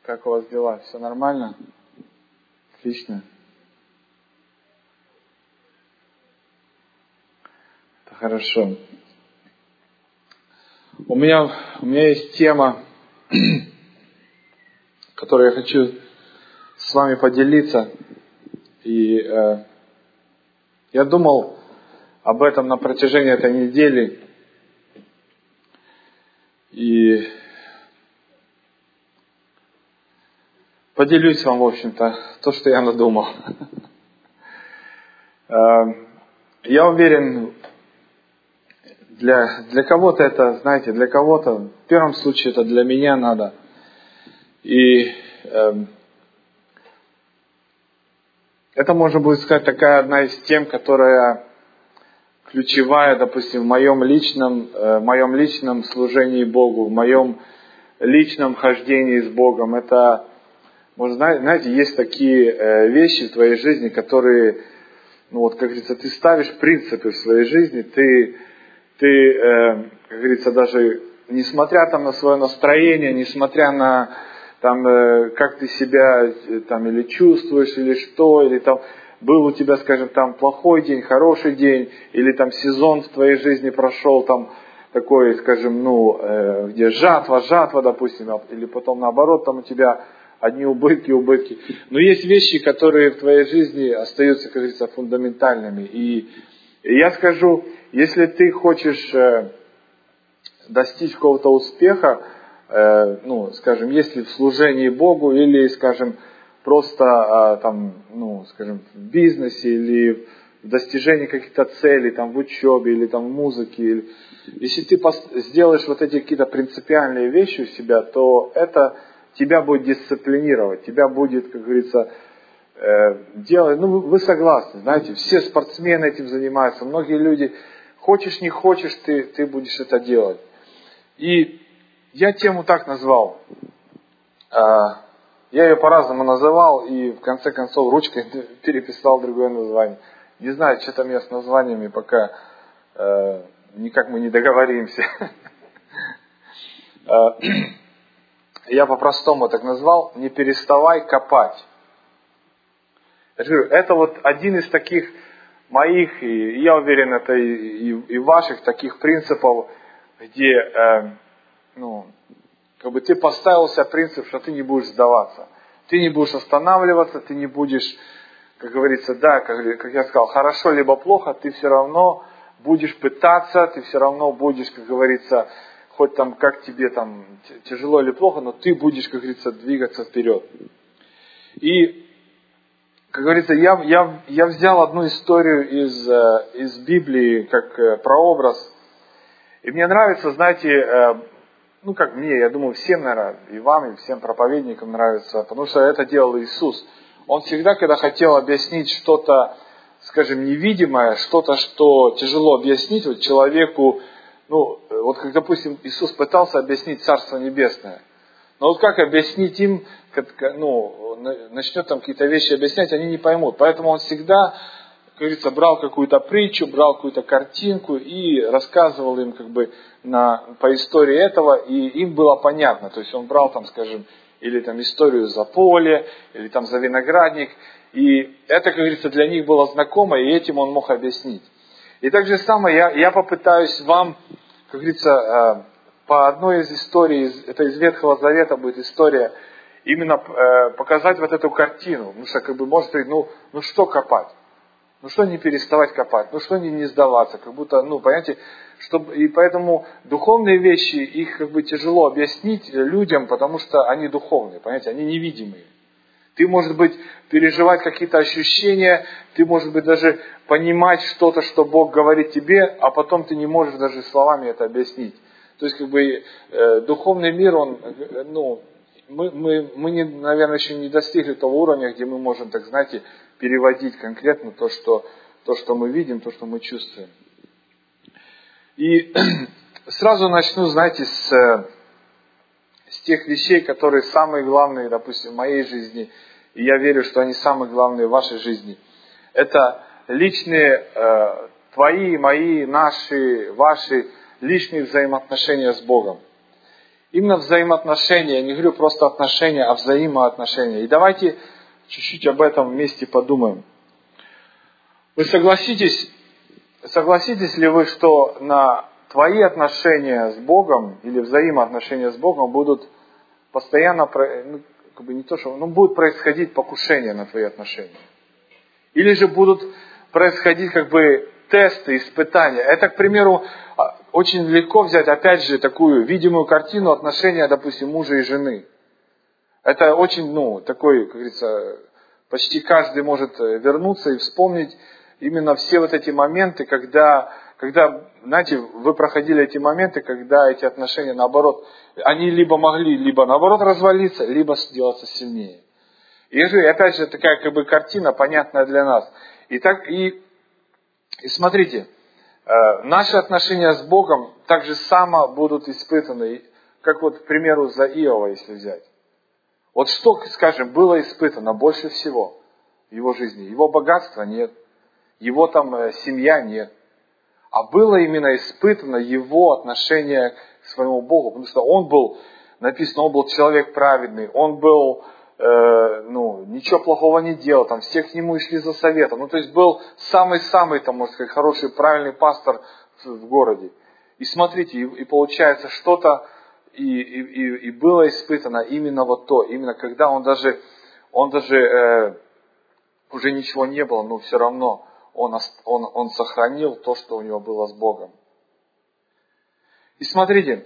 Как у вас дела? Все нормально? Отлично. Это хорошо. У меня есть тема, которую я хочу с вами поделиться. И я думал об этом на протяжении этой недели. И поделюсь вам, в общем-то, то, что я надумал. Я уверен, для кого-то это, знаете, для кого-то, в первом случае это для меня надо. И это, можно будет сказать, такая одна из тем, которая ключевая, допустим, в моем личном служении Богу, в моем личном хождении с Богом. Это, может, знаете, есть такие вещи в твоей жизни, которые, как говорится, ты ставишь принципы в своей жизни, ты, как говорится, даже несмотря на свое настроение, несмотря на как ты себя или чувствуешь, или что, или был у тебя, скажем, плохой день, хороший день, или сезон в твоей жизни прошел такой, скажем, где жатва, допустим, или потом наоборот, у тебя одни убытки. Но есть вещи, которые в твоей жизни остаются, как говорится, фундаментальными. И я скажу, если ты хочешь достичь какого-то успеха, скажем, если в служении Богу, или, скажем, просто скажем, в бизнесе, или в достижении каких-то целей, в учебе, или в музыке, если ты сделаешь вот эти какие-то принципиальные вещи у себя, то это тебя будет дисциплинировать, тебя будет, как говорится, делать, вы согласны, знаете, все спортсмены этим занимаются, многие люди, хочешь не хочешь, ты будешь это делать. И я тему так назвал. Я ее по-разному называл, и в конце концов ручкой переписал другое название. Не знаю, что там я с названиями, пока никак мы не договоримся. Я по-простому так назвал: «Не переставай копать». Я же говорю, это вот один из таких моих, и я уверен, это и ваших таких принципов, где ты поставил себе принцип, что ты не будешь сдаваться. Ты не будешь останавливаться, ты не будешь, как говорится, как я сказал, хорошо либо плохо, ты все равно будешь пытаться, ты все равно будешь, как говорится, хоть как тебе тяжело или плохо, но ты будешь, как говорится, двигаться вперед. И, как говорится, я взял одну историю из Библии, как прообраз. И мне нравится, знаете, как мне, я думаю, всем, наверное, и вам, и всем проповедникам нравится, потому что это делал Иисус. Он всегда, когда хотел объяснить что-то, скажем, невидимое, что-то, что тяжело объяснить человеку, как, допустим, Иисус пытался объяснить Царство Небесное. Но как объяснить им, начнет какие-то вещи объяснять, они не поймут. Поэтому он всегда, как говорится, брал какую-то притчу, брал какую-то картинку и рассказывал им по истории этого, и им было понятно. То есть он брал скажем, или историю за поле, или за виноградник, и это, как говорится, для них было знакомо, и этим он мог объяснить. И так же самое я попытаюсь вам, как говорится, по одной из историй, это из Ветхого Завета будет история, именно показать вот эту картину. Потому что, может быть, что копать? Что не переставать копать? Что не сдаваться? Как будто, понимаете, и поэтому духовные вещи, их тяжело объяснить людям, потому что они духовные, понимаете, они невидимые. Ты, может быть, переживать какие-то ощущения, ты, может быть, даже понимать что-то, что Бог говорит тебе, а потом ты не можешь даже словами это объяснить. То есть, духовный мир, он, мы наверное, еще не достигли того уровня, где мы можем, так знаете, переводить конкретно то, что мы видим, то, что мы чувствуем. И сразу начну, знаете, с тех вещей, которые самые главные, допустим, в моей жизни, и я верю, что они самые главные в вашей жизни. Это личные, твои, мои, наши, ваши личные взаимоотношения с Богом. Именно взаимоотношения, я не говорю просто отношения, а взаимоотношения. И давайте чуть-чуть об этом вместе подумаем. Вы согласитесь ли вы, что на твои отношения с Богом или взаимоотношения с Богом будут постоянно, будут происходить покушения на твои отношения? Или же будут происходить тесты, испытания? Это, к примеру, очень легко взять, опять же, такую видимую картину отношения, допустим, мужа и жены. Это очень, такой, как говорится, почти каждый может вернуться и вспомнить именно все вот эти моменты, когда, знаете, вы проходили эти моменты, когда эти отношения, наоборот, они либо могли, либо наоборот развалиться, либо сделаться сильнее. И опять же, такая картина, понятная для нас. И смотрите, наши отношения с Богом так же само будут испытаны, как к примеру, за Иова, если взять. Вот что, скажем, было испытано больше всего в его жизни? Его богатства нет, его семья нет. А было именно испытано его отношение к своему Богу, потому что он был, написано, он был человек праведный, он был, ничего плохого не делал, все к нему шли за советом. То есть был самый-самый, можно сказать, хороший, правильный пастор в городе. И смотрите, и получается что-то, и было испытано именно именно когда он даже уже ничего не было, но все равно он сохранил то, что у него было с Богом. И смотрите,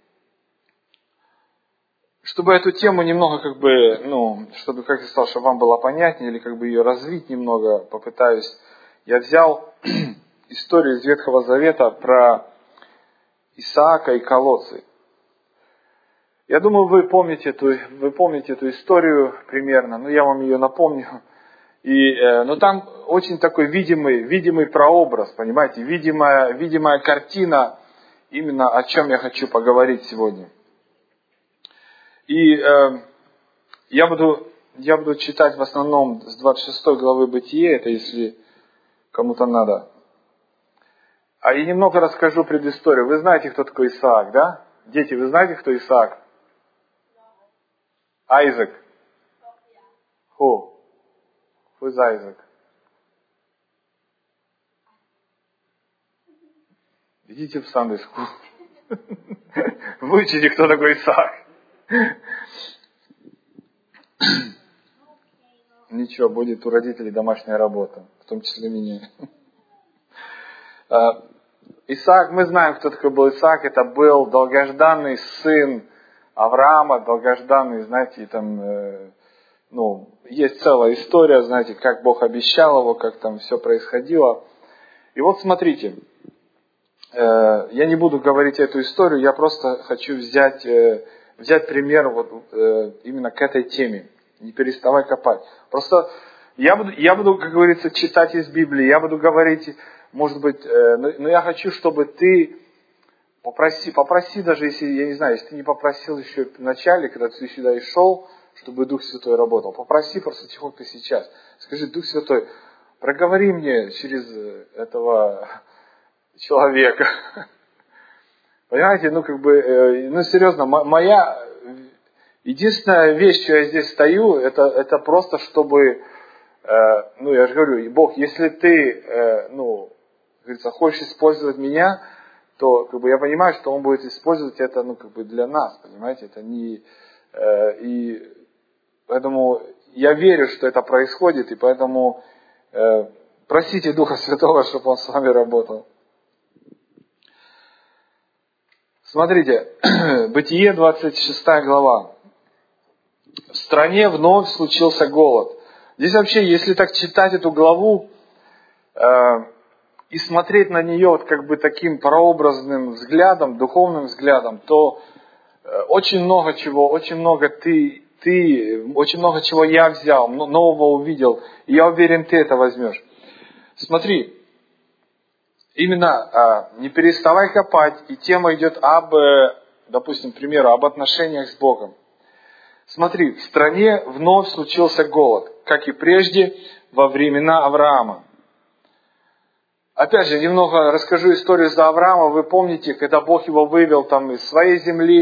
чтобы эту тему немного чтобы, как я сказал, чтобы вам было понятнее, или ее развить немного, попытаюсь. Я взял историю из Ветхого Завета про Исаака и колодцы. Я думаю, вы помните эту историю примерно, я вам ее напомню. Но там очень такой видимый прообраз, понимаете, видимая картина, именно о чем я хочу поговорить сегодня. И я буду читать в основном с 26 главы Бытие, это если кому-то надо. А я немного расскажу предысторию. Вы знаете, кто такой Исаак, да? Дети, вы знаете, кто Исаак? Айзек. Who is Isaac? Идите в Sunday School. Выучите, кто такой Исаак. Ничего, будет у родителей домашняя работа, в том числе меня. Исаак, мы знаем, кто такой был Исаак. Это был долгожданный сын Авраама, долгожданный, знаете, есть целая история, знаете, как Бог обещал его, как там все происходило. И вот смотрите, я не буду говорить эту историю, я просто хочу взять пример именно к этой теме. Не переставай копать. Просто я буду, как говорится, читать из Библии, я буду говорить, может быть, но я хочу, чтобы ты попроси даже, если ты не попросил еще в начале, когда ты сюда и шел, чтобы Дух Святой работал. Попроси просто тихонько сейчас. Скажи: Дух Святой, проговори мне через этого человека. Понимаете, серьезно, моя единственная вещь, что я здесь стою, это просто чтобы, я же говорю, Бог, если ты, говорится, хочешь использовать меня, то, я понимаю, что Он будет использовать это, для нас, понимаете, это не, и поэтому я верю, что это происходит, и поэтому просите Духа Святого, чтобы Он с вами работал. Смотрите, Бытие 26 глава. В стране вновь случился голод. Здесь вообще, если так читать эту главу и смотреть на нее таким прообразным взглядом, духовным взглядом, то очень много чего я взял, нового увидел, и я уверен, ты это возьмешь. Смотри, именно не переставай копать, и тема идет допустим, к примеру, об отношениях с Богом. Смотри, в стране вновь случился голод, как и прежде во времена Авраама. Опять же, немного расскажу историю за Авраама. Вы помните, когда Бог его вывел из своей земли,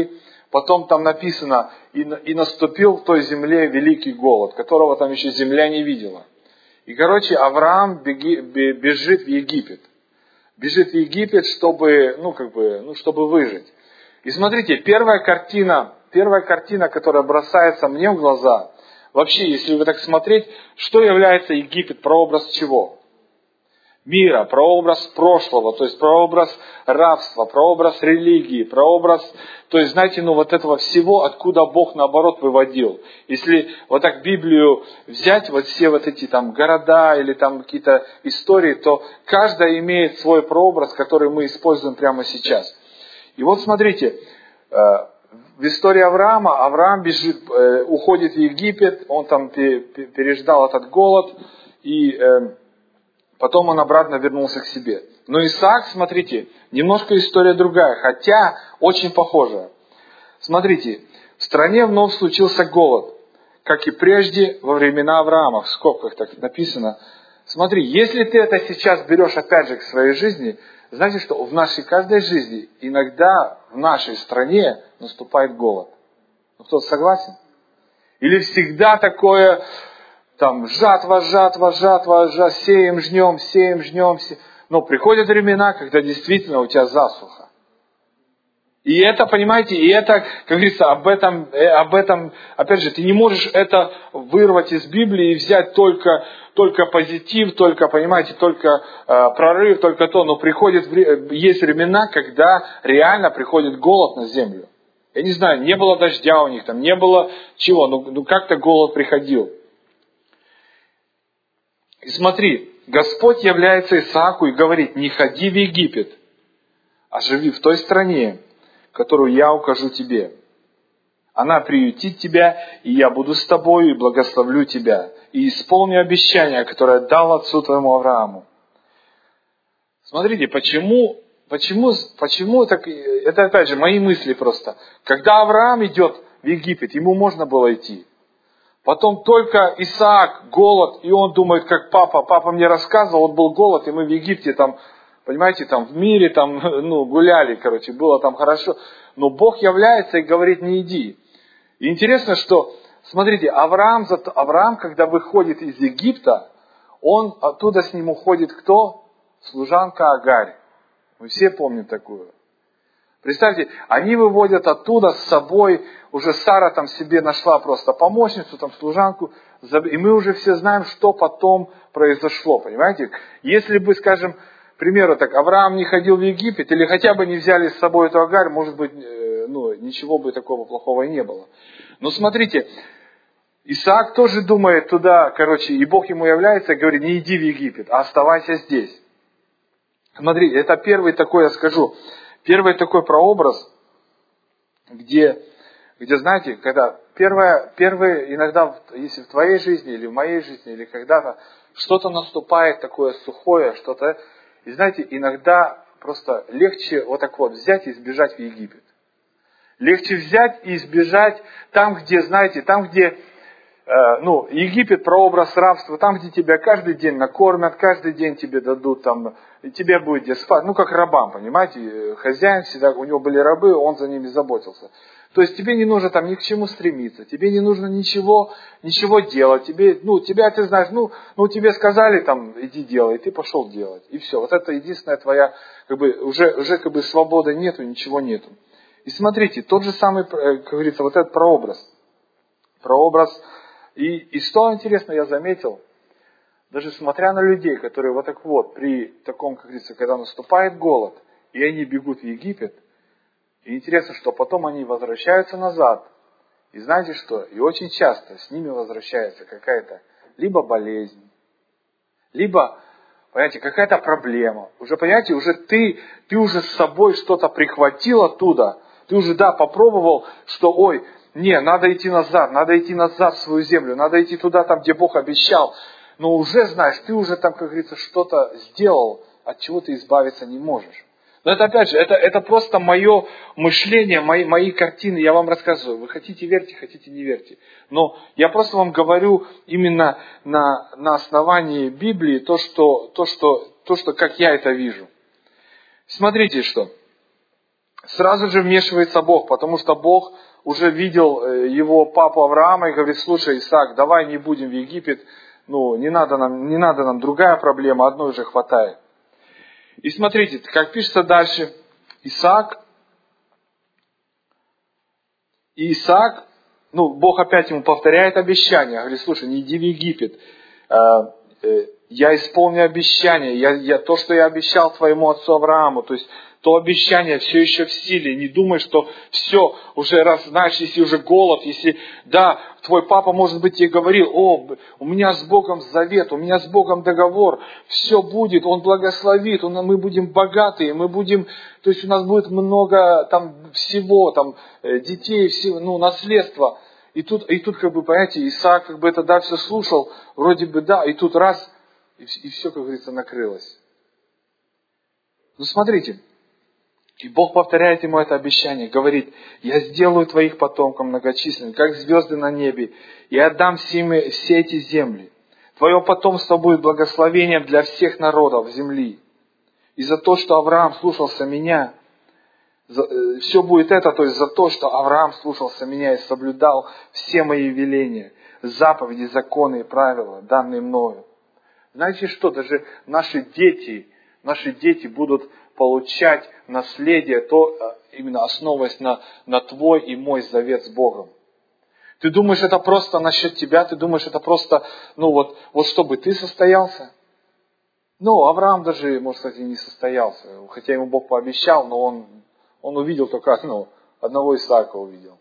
Потом там написано, и наступил в той земле великий голод, которого там еще земля не видела. И, Авраам бежит в Египет. Бежит в Египет, чтобы, чтобы выжить. И смотрите, первая картина, которая бросается мне в глаза, вообще, если вы так смотреть, что является Египет, прообраз чего? Мира, прообраз прошлого, то есть прообраз рабства, прообраз религии, прообраз, то есть, этого всего, откуда Бог, наоборот, выводил. Если вот так Библию взять, все эти там города или там какие-то истории, то каждая имеет свой прообраз, который мы используем прямо сейчас. И вот смотрите, в истории Авраама, Авраам уходит в Египет, он там переждал этот голод, и потом он обратно вернулся к себе. Но Исаак, смотрите, немножко история другая, хотя очень похожая. Смотрите, в стране вновь случился голод, как и прежде во времена Авраама, в скобках так написано. Смотри, если ты это сейчас берешь опять же к своей жизни, знаете, что в нашей каждой жизни иногда в нашей стране наступает голод. Кто-то согласен? Или всегда такое... Там жатва, сеем, жнем. Но приходят времена, когда действительно у тебя засуха. И это, понимаете, как говорится, об этом, опять же, ты не можешь это вырвать из Библии и взять только позитив, только прорыв, только то. Но есть времена, когда реально приходит голод на землю. Я не знаю, не было дождя у них, там не было чего, но как-то голод приходил. И смотри, Господь является Исааку и говорит: не ходи в Египет, а живи в той стране, которую я укажу тебе. Она приютит тебя, и я буду с тобой, и благословлю тебя, и исполню обещание, которое дал отцу твоему Аврааму. Смотрите, почему так, это опять же мои мысли просто. Когда Авраам идет в Египет, ему можно было идти. Потом только Исаак, голод, и он думает, как папа. Папа мне рассказывал, был голод, и мы в Египте там, понимаете, там в мире там, гуляли, было там хорошо. Но Бог является и говорит: не иди. И интересно, что, смотрите, Авраам, когда выходит из Египта, оттуда с ним уходит кто? Служанка Агарь. Мы все помним такую. Представьте, они выводят оттуда с собой, уже Сара там себе нашла просто помощницу, там служанку, и мы уже все знаем, что потом произошло, понимаете? Если бы, скажем, к примеру, Авраам не ходил в Египет, или хотя бы не взяли с собой эту Агарь, может быть, ничего бы такого плохого и не было. Но смотрите, Исаак тоже думает туда, и Бог ему является и говорит: не иди в Египет, а оставайся здесь. Смотри, это первый такой прообраз, где, знаете, когда первые иногда, если в твоей жизни, или в моей жизни, или когда-то что-то наступает такое сухое, что-то, и знаете, иногда просто легче взять и сбежать в Египет. Легче взять и сбежать там, где, знаете, Египет, прообраз рабства, там, где тебя каждый день накормят, каждый день тебе дадут, и тебе будет где спать. как рабам, понимаете, хозяин всегда, у него были рабы, он за ними заботился. То есть тебе не нужно ни к чему стремиться, тебе не нужно ничего делать, тебя, ты знаешь, тебе сказали иди делай, и ты пошел делать, и все. Вот это единственная твоя, уже свободы нету, ничего нету. И смотрите, тот же самый, как говорится, вот этот прообраз, и что интересно, я заметил, даже смотря на людей, которые при таком, как говорится, когда наступает голод, и они бегут в Египет, и интересно, что потом они возвращаются назад. И знаете что? И очень часто с ними возвращается какая-то либо болезнь, либо, понимаете, какая-то проблема. Уже, понимаете, уже ты уже с собой что-то прихватил оттуда, ты уже, попробовал, что, надо идти назад в свою землю, надо идти туда, где Бог обещал. Но уже знаешь, ты уже как говорится, что-то сделал, от чего ты избавиться не можешь. Но это опять же, это просто мое мышление, мои картины, я вам рассказываю. Вы хотите верьте, хотите не верьте. Но я просто вам говорю именно на основании Библии то, что как я это вижу. Смотрите что. сразу же вмешивается Бог, потому что Бог уже видел его папу Авраама и говорит: слушай, Исаак, давай не будем в Египет, не надо нам другая проблема, одной уже хватает. И смотрите, как пишется дальше, Исаак, Бог опять ему повторяет обещание, говорит: слушай, не иди в Египет, я исполню обещание, то, что я обещал твоему отцу Аврааму, то есть то обещание все еще в силе. Не думай, что все, уже раз, знаешь, если уже голод, если, да, твой папа, может быть, тебе говорил: у меня с Богом завет, у меня с Богом договор, все будет, Он благословит, мы будем богатые, то есть у нас будет много там всего, там, детей, всего, наследства. И тут, понимаете, Исаак это все слушал, вроде бы да, и тут раз, и все, как говорится, накрылось. Смотрите, и Бог повторяет ему это обещание, говорит: я сделаю твоих потомков многочисленными, как звезды на небе, и отдам все эти земли. Твое потомство будет благословением для всех народов земли. И за то, что Авраам слушался меня, все будет это, то есть за то, что Авраам слушался меня и соблюдал все мои веления, заповеди, законы и правила, данные мною. Знаете что, даже наши дети будут получать наследие, именно основываясь на твой и мой завет с Богом. Ты думаешь, это просто насчет тебя? Ты думаешь, это просто, чтобы ты состоялся? Авраам даже, может сказать, и не состоялся. Хотя ему Бог пообещал, но он увидел только одного Исаака увидел.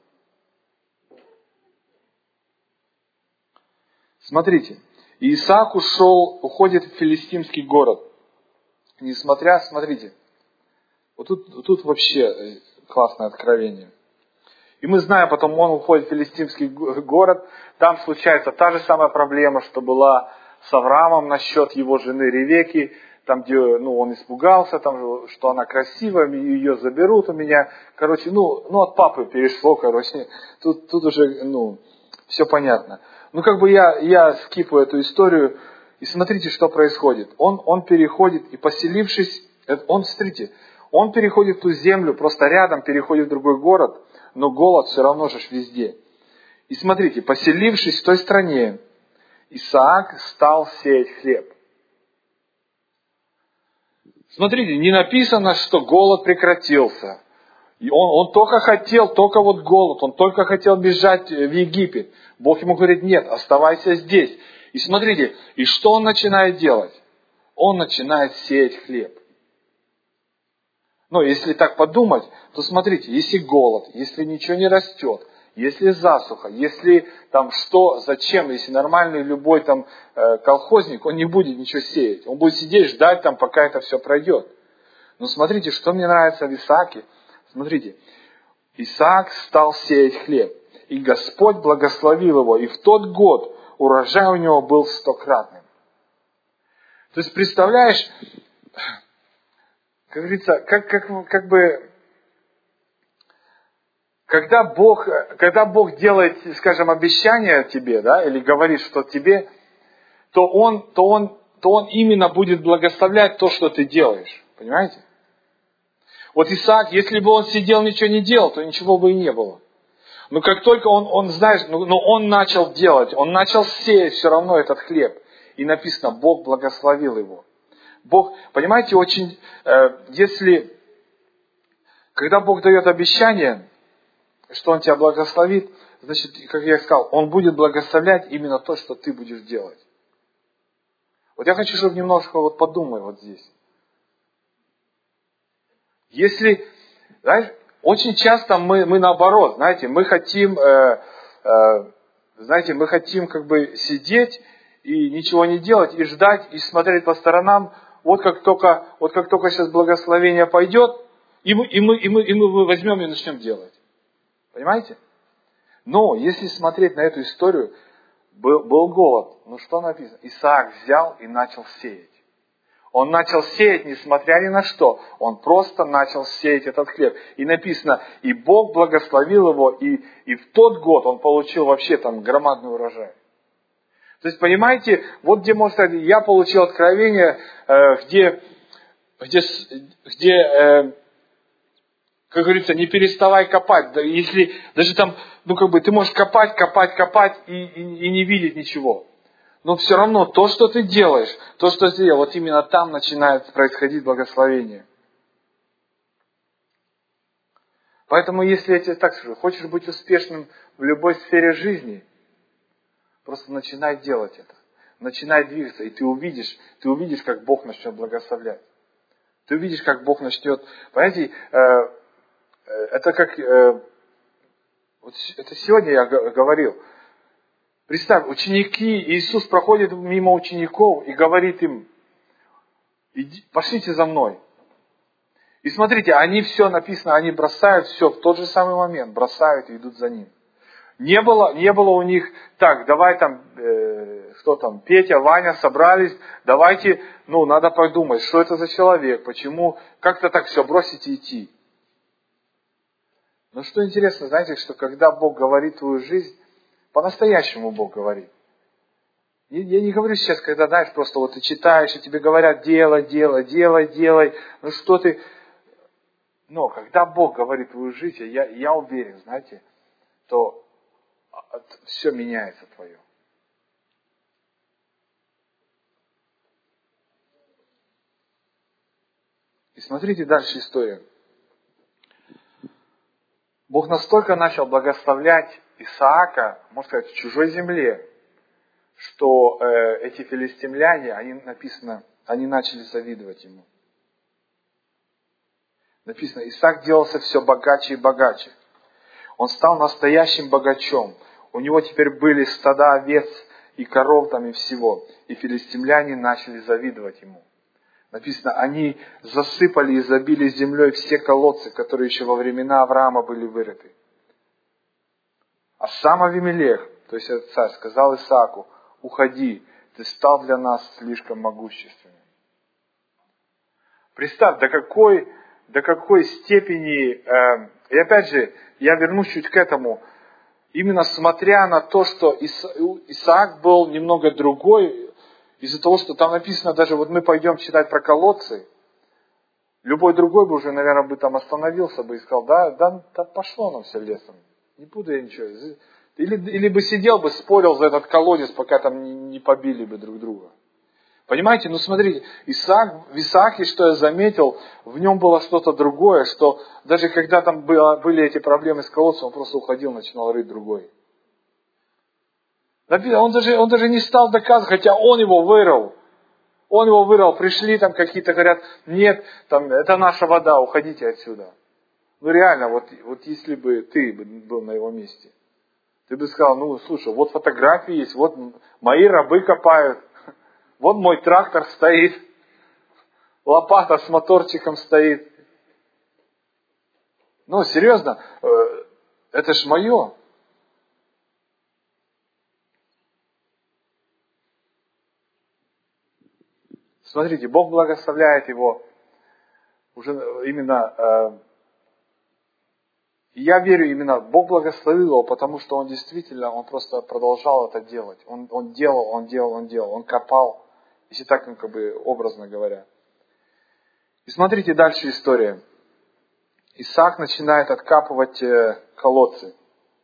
Смотрите, Исаак уходит в филистимский город. Смотрите, тут вообще классное откровение. И мы знаем, потом он уходит в филистимский город, там случается та же самая проблема, что была с Авраамом насчет его жены Ревекки, там, где он испугался, там, что она красивая, ее заберут у меня. От папы перешло, тут уже, все понятно. Я скипаю эту историю, и смотрите, что происходит. Он переходит, и поселившись, он переходит в ту землю, просто рядом переходит в другой город, но голод все равно же везде. И смотрите, поселившись в той стране, Исаак стал сеять хлеб. Смотрите, не написано, что голод прекратился. И он только голод, он только хотел бежать в Египет. Бог ему говорит: нет, оставайся здесь. И смотрите, и что он начинает делать? Он начинает сеять хлеб. Если так подумать, то смотрите, если голод, если ничего не растет, если засуха, если зачем, если нормальный любой колхозник, он не будет ничего сеять. Он будет сидеть, ждать пока это все пройдет. Но смотрите, что мне нравится в Исааке. Смотрите, Исаак стал сеять хлеб, и Господь благословил его, и в тот год урожай у него был 100-кратным. То есть, представляешь, как говорится, когда Бог делает, скажем, обещание тебе, да, или говорит, что тебе, то Он именно будет благословлять то, что ты делаешь. Понимаете? Вот Исаак, если бы он сидел, ничего не делал, то ничего бы и не было. Но как только он начал делать, он начал сеять все равно этот хлеб. И написано, Бог благословил его. Бог, понимаете, когда Бог дает обещание, что Он тебя благословит, значит, как я сказал, Он будет благословлять именно то, что ты будешь делать. Вот я хочу, чтобы немножко подумай здесь. Если, знаешь, очень часто мы наоборот, знаете, мы хотим сидеть и ничего не делать, и ждать, и смотреть по сторонам. Вот как только сейчас благословение пойдет, и мы возьмем и начнем делать. Понимаете? Но если смотреть на эту историю, был голод. Что написано? Исаак взял и начал сеять. Он начал сеять, несмотря ни на что. Он просто начал сеять этот хлеб. И написано, и Бог благословил его, и в тот год он получил вообще громадный урожай. То есть, понимаете, вот где, можно сказать, я получил откровение, где Как говорится, не переставай копать. Да, если даже там, ты можешь копать и не видеть ничего. Но все равно то, что ты делаешь, то, что ты делаешь, вот именно там начинает происходить благословение. Поэтому, если я тебе так скажу, хочешь быть успешным в любой сфере жизни, просто начинай делать это. Начинай двигаться, и ты увидишь, как Бог начнет благословлять. Ты увидишь, как Бог начнет... Понимаете, это как... Вот это сегодня я говорил. Представь, ученики, Иисус проходит мимо учеников и говорит им, пошлите за мной. И смотрите, они все написано, они бросают все в тот же самый момент, бросают и идут за ним. Не было у них, так, давай там, Петя, Ваня собрались, давайте, надо подумать, что это за человек, почему, как-то так все бросить и идти. Но что интересно, знаете, что когда Бог говорит в твою жизнь, по-настоящему Бог говорит. Я не говорю сейчас, когда, знаешь, просто вот ты читаешь, и тебе говорят, делай, что ты... Но когда Бог говорит в твою жизнь, я уверен, знаете, то все меняется твое. И смотрите дальше историю. Бог настолько начал благословлять Исаака, можно сказать, в чужой земле, что эти филистимляне, они начали завидовать ему. Написано, Исаак делался все богаче и богаче. Он стал настоящим богачом. У него теперь были стада овец и коров там и всего. И филистимляне начали завидовать ему. Написано, они засыпали и забили землей все колодцы, которые еще во времена Авраама были вырыты. А сам Авимелех, то есть этот царь, сказал Исааку, уходи, ты стал для нас слишком могущественным. Представь, до какой степени, и опять же, я вернусь чуть к этому, именно смотря на то, что Исаак был немного другой, из-за того, что там написано, даже вот мы пойдем читать про колодцы, любой другой бы уже, наверное, бы там остановился бы и сказал, да пошло нам все лесом, не буду я ничего. Или бы сидел бы, спорил за этот колодец, пока там не побили бы друг друга. Понимаете, смотрите, в Исааке, что я заметил, в нем было что-то другое, что даже когда там были эти проблемы с колодцем, он просто уходил, начинал рыть другой. Он даже не стал доказывать, хотя он его вырыл. Пришли там какие-то, говорят, нет, там, это наша вода, уходите отсюда. Реально, вот если бы ты был на его месте, ты бы сказал, слушай, вот фотографии есть, вот мои рабы копают, вот мой трактор стоит, лопата с моторчиком стоит. Серьезно, это ж мое. Смотрите, Бог благословляет его уже именно, я верю именно, Бог благословил его, потому что он действительно, он просто продолжал это делать. Он делал, он копал, если так, образно говоря. И смотрите дальше история. Исаак начинает откапывать колодцы.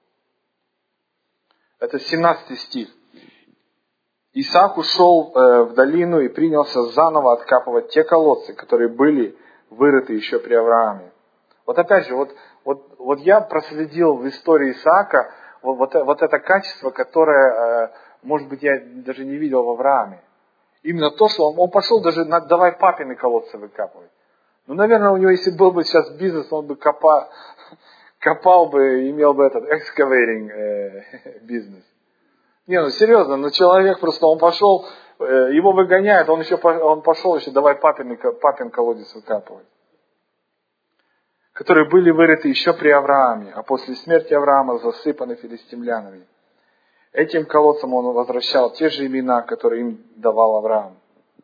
Это 17 стих. Исаак ушел в долину и принялся заново откапывать те колодцы, которые были вырыты еще при Аврааме. Вот опять же, вот я проследил в истории Исаака вот это качество, которое, может быть, я даже не видел в Аврааме. Именно то, что он пошел даже, давай папины колодцы выкапывать. Наверное, у него, если был бы сейчас бизнес, он бы копал бы, имел бы этот excavating бизнес. Серьезно, человек просто, он пошел, его выгоняют, он пошел еще, давай папин колодец выкапывать. Которые были вырыты еще при Аврааме, а после смерти Авраама засыпаны филистимлянами. Этим колодцам он возвращал те же имена, которые им давал Авраам.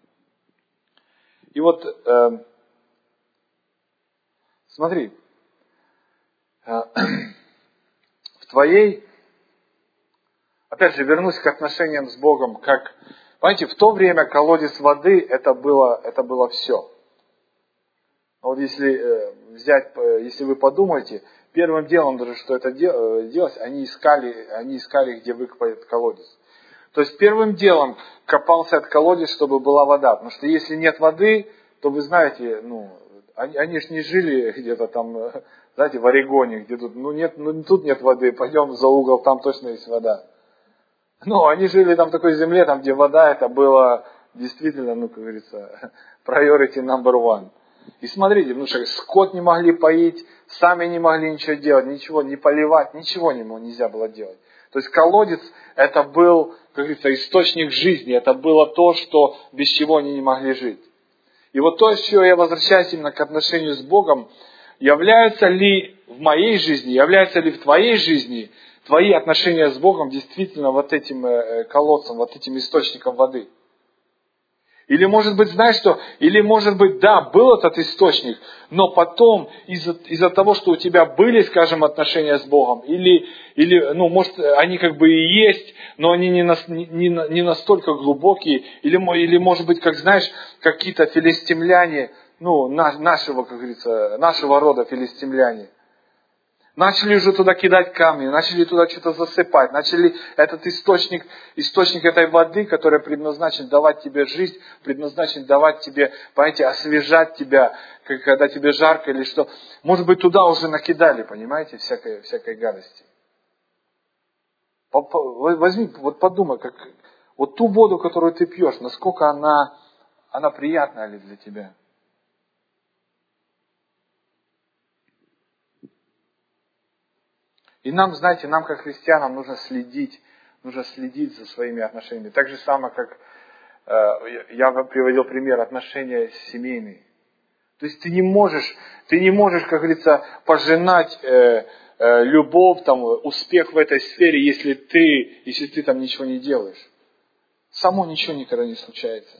И смотри, в твоей, опять же, вернусь к отношениям с Богом, понимаете, в то время колодец воды это было все. Вот если взять, если вы подумаете, первым делом даже, что это делать, они искали, где выкопать колодец. То есть первым делом копался этот колодец, чтобы была вода. Потому что если нет воды, то вы знаете, они же не жили где-то там, знаете, в Орегоне, где тут, тут нет воды, пойдем за угол, там точно есть вода. Они жили там в такой земле, там, где вода, это было действительно, как говорится, priority number one. И смотрите, потому что скот не могли поить, сами не могли ничего делать, ничего не поливать, ничего нельзя было делать. То есть колодец, это был, как говорится, источник жизни, это было то, без чего они не могли жить. И вот то, что я возвращаюсь именно к отношению с Богом, являются ли в моей жизни, являются ли в твоей жизни твои отношения с Богом действительно вот этим колодцем, вот этим источником воды? Или может быть, да, был этот источник, но потом из-за того, что у тебя были, скажем, отношения с Богом, может, они как бы и есть, но они не настолько глубокие, или может быть, какие-то филистимляне, нашего, как говорится, нашего рода филистимляне. Начали уже туда кидать камни, начали туда что-то засыпать, начали этот источник этой воды, который предназначен давать тебе жизнь, предназначен давать тебе, понимаете, освежать тебя, когда тебе жарко или что. Может быть, туда уже накидали, понимаете, всякой гадости. Возьми, подумай, ту воду, которую ты пьешь, насколько она приятная ли для тебя. И нам как христианам нужно следить за своими отношениями. Так же самое, как я приводил пример отношения семейные. То есть ты не можешь, как говорится, пожинать любовь, успех в этой сфере, если ты там ничего не делаешь. Само ничего никогда не случается.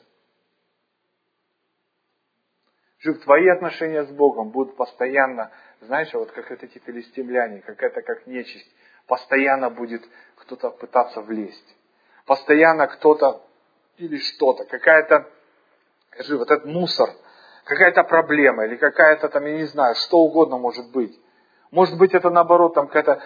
Твои отношения с Богом будут постоянно, знаешь, как эти филистимляне, как нечисть. Постоянно будет кто-то пытаться влезть. Постоянно кто-то или что-то, этот мусор, какая-то проблема, или какая-то я не знаю, что угодно может быть. Может быть, это наоборот, какая-то,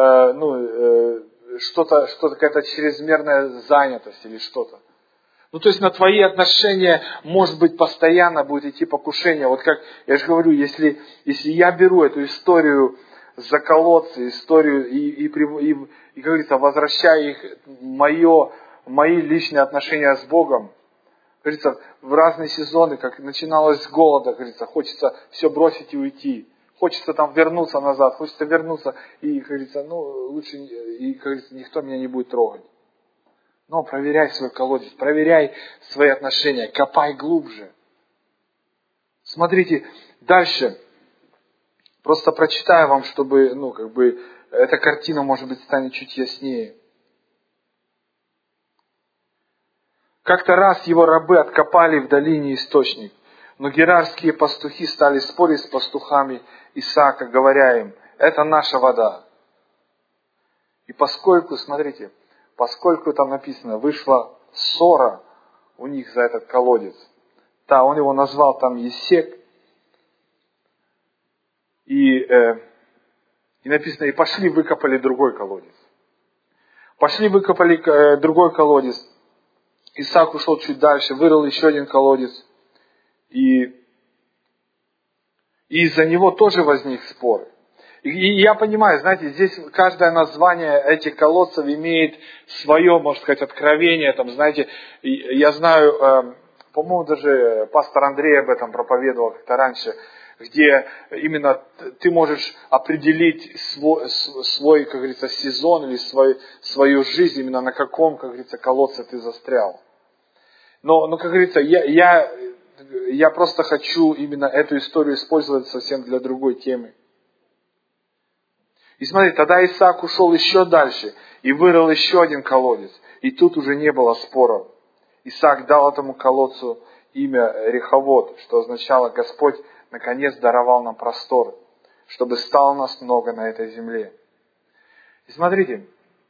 какая-то чрезмерная занятость или что-то. То есть на твои отношения, может быть, постоянно будет идти покушение. Вот как я же говорю, если я беру эту историю за колодцы, историю и как говорится, возвращаю их мои личные отношения с Богом, как говорится, в разные сезоны, как начиналось с голода, как говорится, хочется все бросить и уйти. Хочется вернуться назад, хочется вернуться, и, как говорится, лучше, и, как говорится, никто меня не будет трогать. Но проверяй свой колодец, проверяй свои отношения, копай глубже. Смотрите, дальше. Просто прочитаю вам, чтобы, эта картина, может быть, станет чуть яснее. Как-то раз его рабы откопали в долине источник, но герарские пастухи стали спорить с пастухами Исаака, говоря им, это наша вода. И поскольку там написано, вышла ссора у них за этот колодец. Да, он его назвал там Есек. И написано, и пошли выкопали другой колодец. Пошли выкопали другой колодец. Исаак ушел чуть дальше, вырыл еще один колодец. И из-за него тоже возник спор. И я понимаю, знаете, здесь каждое название этих колодцев имеет свое, можно сказать, откровение. Знаете, я знаю, по-моему, даже пастор Андрей об этом проповедовал как-то раньше, где именно ты можешь определить свой, как говорится, сезон или свою жизнь, именно на каком, как говорится, колодце ты застрял. Но как говорится, я просто хочу именно эту историю использовать совсем для другой темы. И смотрите, тогда Исаак ушел еще дальше и вырыл еще один колодец. И тут уже не было споров. Исаак дал этому колодцу имя Реховод, что означало Господь наконец даровал нам простор, чтобы стало нас много на этой земле. И смотрите,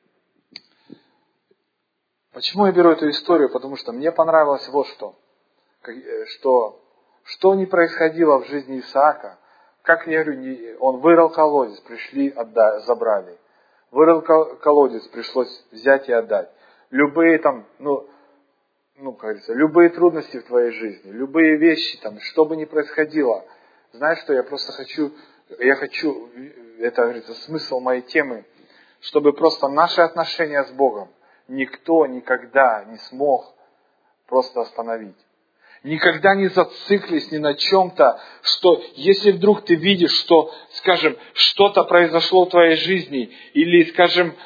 почему я беру эту историю? Потому что мне понравилось вот что не происходило в жизни Исаака, Как я говорю, он вырыл колодец, пришли, забрали. Вырыл колодец, пришлось взять и отдать. Любые там, как говорится, любые трудности в твоей жизни, любые вещи, там, что бы ни происходило. Знаешь что, я хочу, это, говорится, смысл моей темы, чтобы просто наши отношения с Богом никто никогда не смог просто остановить. Никогда не зациклись ни на чем-то, что если вдруг ты видишь, что, скажем, что-то произошло в твоей жизни, или, скажем,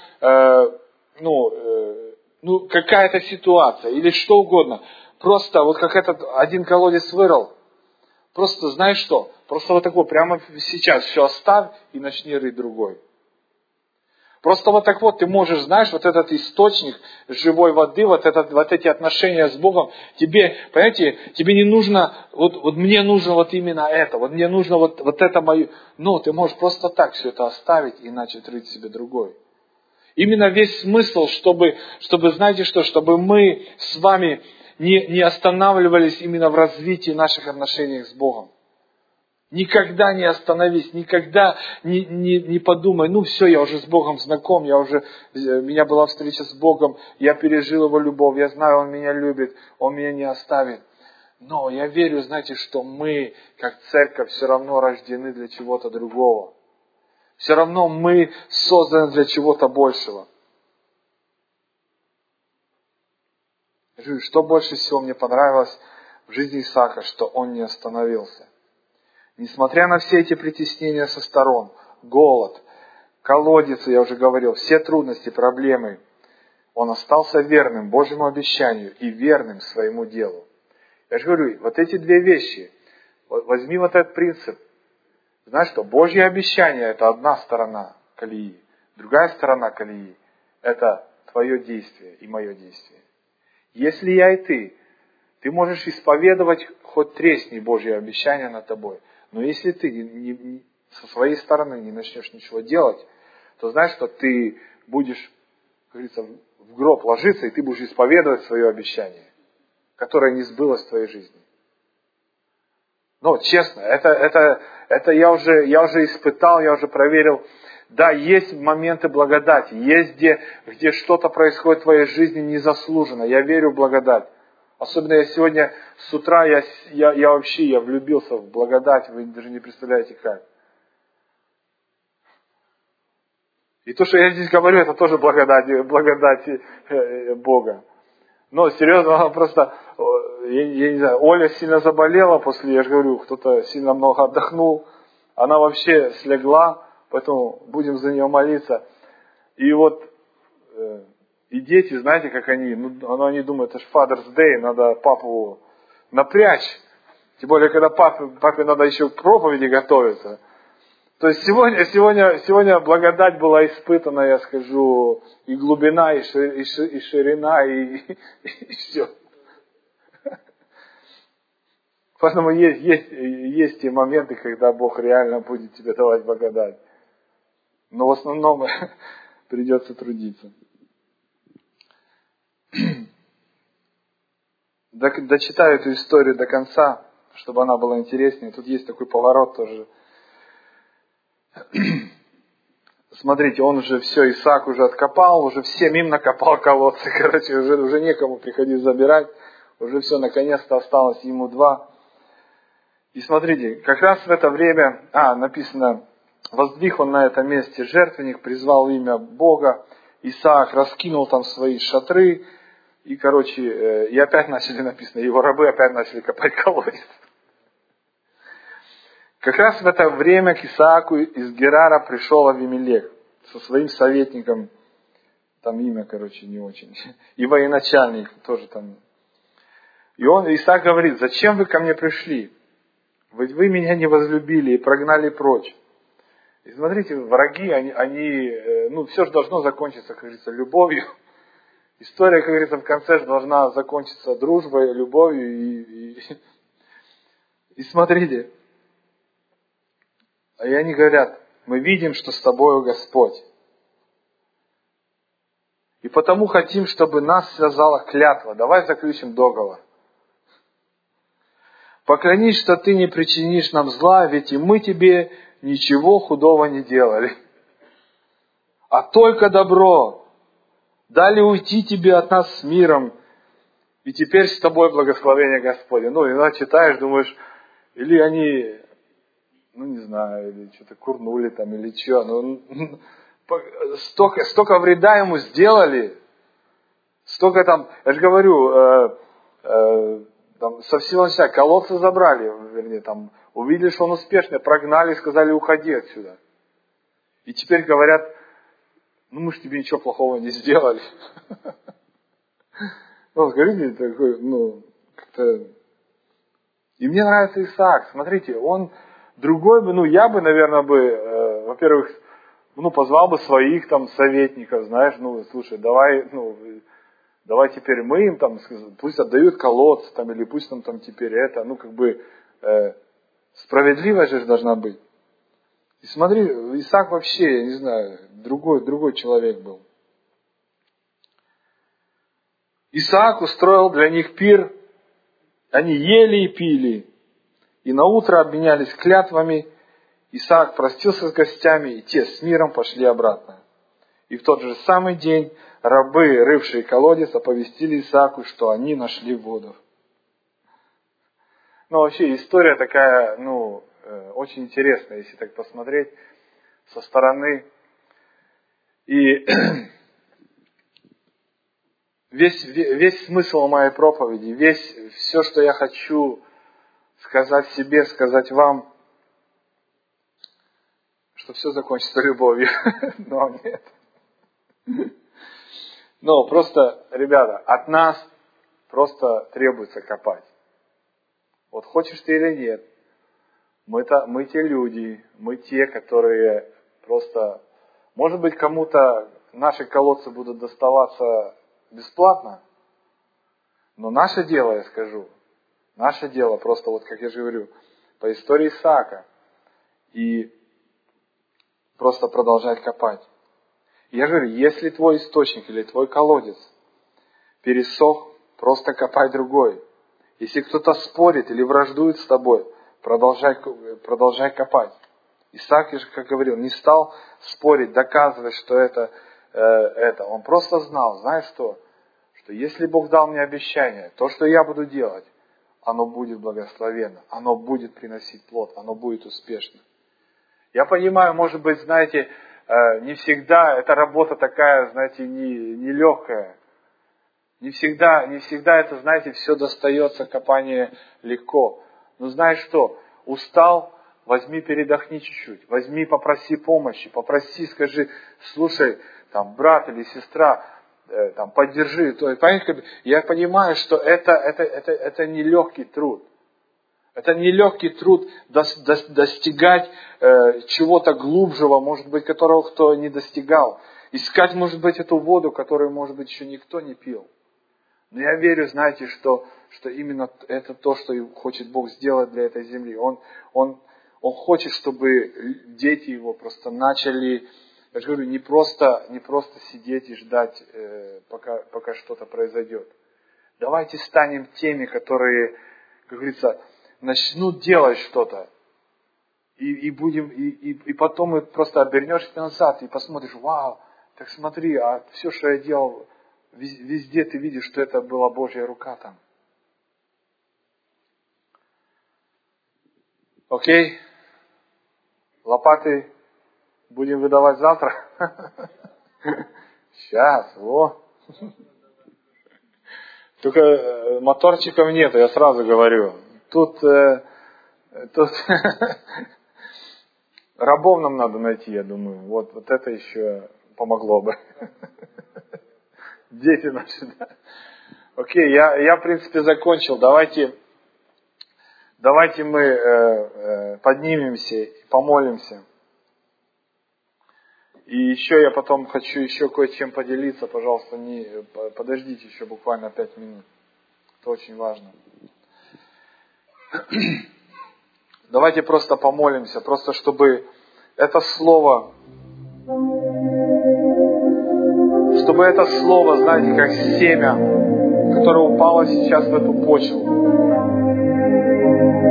какая-то ситуация, или что угодно, просто вот как этот один колодец вырыл, просто знаешь что, просто вот такое, прямо сейчас все оставь и начни рыть другой. Просто вот так вот ты можешь, знаешь, вот этот источник живой воды, вот эти отношения с Богом, тебе, понимаете, тебе не нужно, вот мне нужно вот именно это, вот мне нужно вот это мое. Ну, ты можешь просто так все это оставить и начать рыть себе другой. Именно весь смысл, чтобы знаете что, чтобы мы с вами не останавливались именно в развитии наших отношений с Богом. Никогда не остановись, никогда не подумай, все, я уже с Богом знаком, у меня была встреча с Богом, я пережил Его любовь, я знаю, Он меня любит, Он меня не оставит. Но я верю, знаете, что мы, как церковь, все равно рождены для чего-то другого. Все равно мы созданы для чего-то большего. Что больше всего мне понравилось в жизни Исаака, что он не остановился. Несмотря на все эти притеснения со сторон, голод, колодец, я уже говорил, все трудности, проблемы, он остался верным Божьему обещанию и верным своему делу. Я же говорю, вот эти две вещи, возьми вот этот принцип. Знаешь что, Божье обещание – это одна сторона колеи, другая сторона колеи – это твое действие и мое действие. Если я и ты можешь исповедовать хоть тресни Божье обещание над тобой. Но если ты со своей стороны не начнешь ничего делать, то знаешь, что ты будешь, как говорится, в гроб ложиться, и ты будешь исповедовать свое обещание, которое не сбылось в твоей жизни. Но честно, это я уже испытал, я уже проверил. Да, есть моменты благодати, есть где что-то происходит в твоей жизни незаслуженно. Я верю в благодать. Особенно я сегодня с утра, я вообще влюбился в благодать, вы даже не представляете как. И то, что я здесь говорю, это тоже благодать Бога. Но серьезно, просто, я не знаю, Оля сильно заболела после, я же говорю, кто-то сильно много отдохнул. Она вообще слегла, поэтому будем за нее молиться. И и дети, знаете, как они они думают, это же Father's Day, надо папу напрячь. Тем более, когда папе надо еще к проповеди готовиться. То есть сегодня благодать была испытана, я скажу, и глубина, и ширина, и все. Поэтому есть те моменты, когда Бог реально будет тебе давать благодать. Но в основном придется трудиться. Дочитаю эту историю до конца, чтобы она была интереснее. Тут есть такой поворот тоже. Смотрите, он уже все, Исаак уже откопал, уже всем им накопал колодцы. Короче, уже некому приходить забирать. Уже все, наконец-то осталось ему 2. И смотрите, как раз в это время, написано, воздвиг он на этом месте жертвенник, призвал имя Бога. Исаак раскинул там свои шатры. И, и опять написано, его рабы опять начали копать колодец. Как раз в это время к Исааку из Герара пришел Авимелех со своим советником, там имя, не очень, и военачальник тоже там. И Исаак говорит, зачем вы ко мне пришли? Ведь вы меня не возлюбили и прогнали прочь. И смотрите, враги, они все же должно закончиться, как говорится, любовью. История, как говорится, в конце же должна закончиться дружбой, любовью. И смотрите. И они говорят, мы видим, что с тобою Господь. И потому хотим, чтобы нас связала клятва. Давай заключим договор. Поклянись, что ты не причинишь нам зла, ведь и мы тебе ничего худого не делали, а только добро. Дали уйти тебе от нас с миром, и теперь с тобой благословение Господне. Ну, иногда читаешь, думаешь, или они, не знаю, или что-то курнули там, или что. Столько вреда ему сделали, столько там, я же говорю, там, со всего начала колодцы забрали, вернее, там, увидели, что он успешный, прогнали, сказали, уходи отсюда. И теперь говорят, мы же тебе ничего плохого не сделали. Скажите, такой, как-то... И мне нравится Исаак, смотрите, он другой бы, я бы, наверное, во-первых, позвал бы своих там советников, знаешь, слушай, давай теперь мы им там, пусть отдают колодцы там, или пусть там теперь это, справедливость же должна быть. И смотри, Исаак вообще, я не знаю, другой человек был. Исаак устроил для них пир, они ели и пили, и наутро обменялись клятвами. Исаак простился с гостями, и те с миром пошли обратно. И в тот же самый день рабы, рывшие колодец, оповестили Исааку, что они нашли воду. Вообще история такая, очень интересная, если так посмотреть со стороны. И весь смысл моей проповеди, все, что я хочу сказать себе, сказать вам, что все закончится любовью. Но нет. Просто, ребята, от нас просто требуется копать. Вот хочешь ты или нет, мы те люди, мы те, которые просто... Может быть, кому-то наши колодцы будут доставаться бесплатно, но наше дело, я скажу, наше дело просто, как я же говорю, по истории Исаака, и просто продолжать копать. Я говорю, если твой источник или твой колодец пересох, просто копай другой. Если кто-то спорит или враждует с тобой, продолжай копать. Исаак, как говорил, не стал спорить, доказывать, что это. Он просто знал, знаешь что? Что если Бог дал мне обещание, то, что я буду делать, оно будет благословенно, оно будет приносить плод, оно будет успешно. Я понимаю, может быть, знаете, не всегда эта работа такая, знаете, нелегкая. Не всегда это, знаете, все достается, копание легко. Но знаешь что? Устал, возьми, передохни чуть-чуть. Возьми, попроси помощи. Попроси, скажи, слушай, там, брат или сестра, там, поддержи. Я понимаю, что это нелегкий труд. Это нелегкий труд достигать чего-то глубжего, может быть, которого кто не достигал. Искать, может быть, эту воду, которую, может быть, еще никто не пил. Но я верю, знаете, что именно это то, что хочет Бог сделать для этой земли. Он хочет, чтобы дети его просто начали, я же говорю, не просто сидеть и ждать, пока что-то произойдет. Давайте станем теми, которые, как говорится, начнут делать что-то. И потом мы просто обернешься назад и посмотришь, вау, так смотри, а все, что я делал, везде ты видишь, что это была Божья рука там. Окей? Лопаты будем выдавать завтра? Сейчас, Только моторчиков нет, я сразу говорю. Тут рабов нам надо найти, я думаю. Вот это еще помогло бы. Дети наши, да. Окей, я в принципе закончил. Давайте мы поднимемся и помолимся. И еще я потом хочу еще кое-чем поделиться. Пожалуйста, подождите еще буквально 5 минут. Это очень важно. Давайте просто помолимся, просто чтобы это слово, знаете, как семя, которое упало сейчас в эту почву,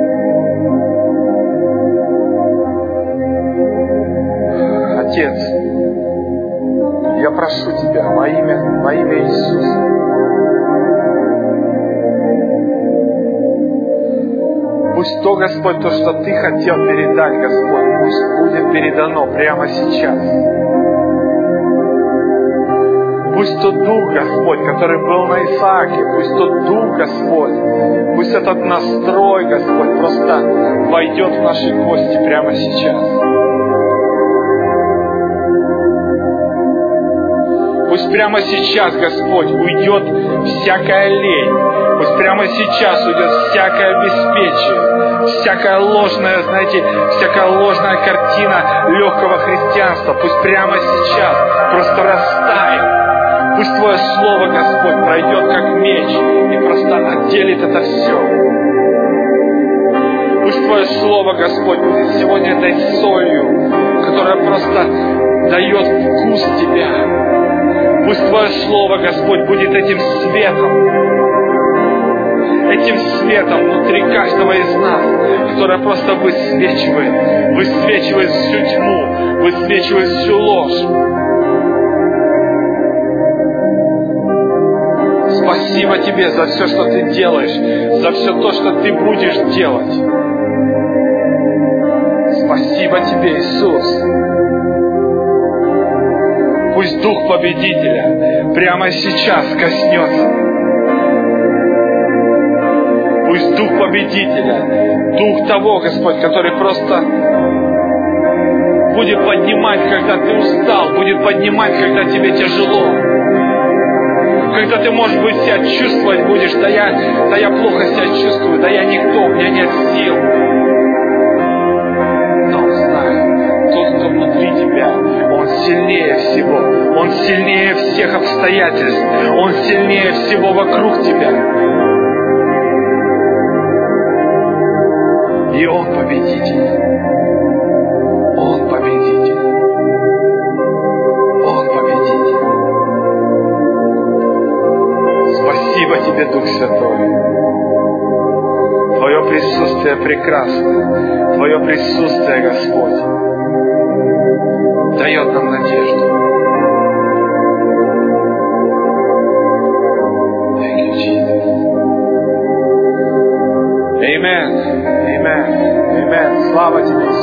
Отец, я прошу Тебя во имя Иисуса. Пусть то, Господь, то, что Ты хотел передать, Господь, пусть будет передано прямо сейчас. Пусть тот дух, Господь, который был на Исааке, пусть тот дух, Господь, пусть этот настрой, Господь, просто войдет в наши кости прямо сейчас. Пусть прямо сейчас, Господь, уйдет всякая лень. Пусть прямо сейчас уйдет всякое беспечие, всякая ложная, всякая ложная картина легкого христианства. Пусть прямо сейчас просто растает. Пусть Твое Слово, Господь, пройдет как меч и просто отделит это все. Пусть Твое Слово, Господь, будет сегодня этой солью, которая просто дает вкус Тебя. Пусть Твое Слово, Господь, будет этим светом внутри каждого из нас, которое просто высвечивает всю тьму, высвечивает всю ложь. Спасибо Тебе за все, что Ты делаешь, за все то, что Ты будешь делать. Спасибо Тебе, Иисус. Пусть Дух Победителя прямо сейчас коснется. Пусть Дух Победителя, Дух того, Господь, который просто будет поднимать, когда ты устал, будет поднимать, когда тебе тяжело. Когда ты, может быть, себя чувствовать будешь, да я плохо себя чувствую, да я никто, у меня нет сил. Но знай, тот, кто внутри тебя, Он сильнее всего, Он сильнее всех обстоятельств, Он сильнее всего вокруг тебя. И Он победитель. Он победитель. Он победитель. Спасибо Тебе, Дух Святой. Твое присутствие прекрасно. Твое присутствие, Господь, дает нам надежду. Thank you, Jesus. Amen. Amen. Amen. Слава Тебе.